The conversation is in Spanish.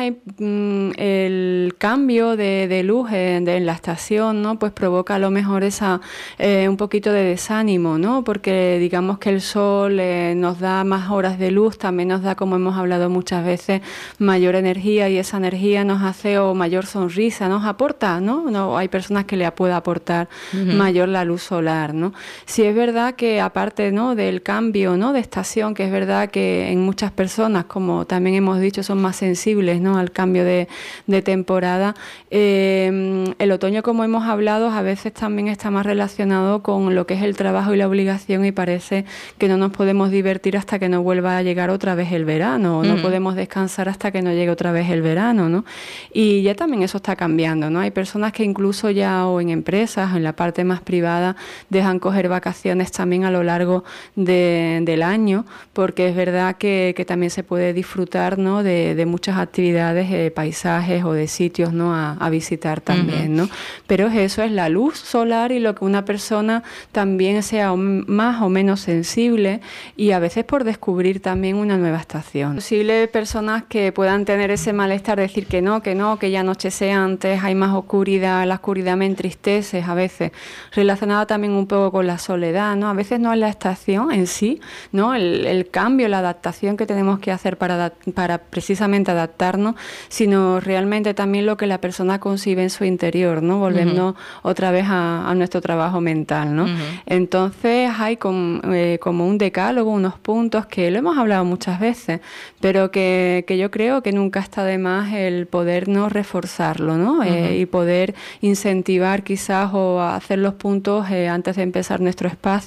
hay el cambio de luz en la estación, ¿no? Pues provoca a lo mejor un poquito de desánimo, ¿no? Porque digamos que el sol nos da más horas de luz, también nos da, como hemos hablado muchas veces, mayor energía, y esa energía nos hace, o mayor sonrisa, nos aporta, ¿no? No, hay personas que le puede aportar mayor la luz solar, ¿no? Sí es verdad que aparte, ¿no?, del cambio, ¿no?, de estación, que es verdad que en muchas personas, como también hemos dicho, son más sensibles, ¿no?, al cambio de temporada, el otoño, como hemos hablado, a veces también está más relacionado con lo que es el trabajo y la obligación, y parece que no nos podemos divertir hasta que no vuelva a llegar otra vez el verano, o no podemos descansar hasta que no llegue otra vez el verano, ¿no? Y ya también eso está cambiando, ¿no? Hay personas que incluso ya, o en empresas, o en la parte más privada, dejan coger vacaciones también a lo largo del año, porque es verdad que también se puede disfrutar, ¿no?, de muchas actividades, paisajes o de sitios, ¿no?, a visitar también, ¿no? Pero eso es la luz solar y lo que una persona también sea más o menos sensible, y a veces por descubrir también una nueva estación. Posible personas que puedan tener ese malestar, decir que ya anochece antes, hay más oscuridad, la oscuridad me entristece a veces, relacionada también un poco con la soledad, ¿no? A veces no es la estación en sí, ¿no?, el cambio, la adaptación que tenemos que hacer para precisamente adaptarnos, sino realmente también lo que la persona concibe en su interior, ¿no? Volvernos otra vez a nuestro trabajo mental, ¿no? Entonces hay como un decálogo, unos puntos que lo hemos hablado muchas veces, pero que yo creo que nunca está de más el podernos reforzarlo, ¿no? Y poder incentivar quizás, o hacer los puntos antes de empezar nuestro espacio.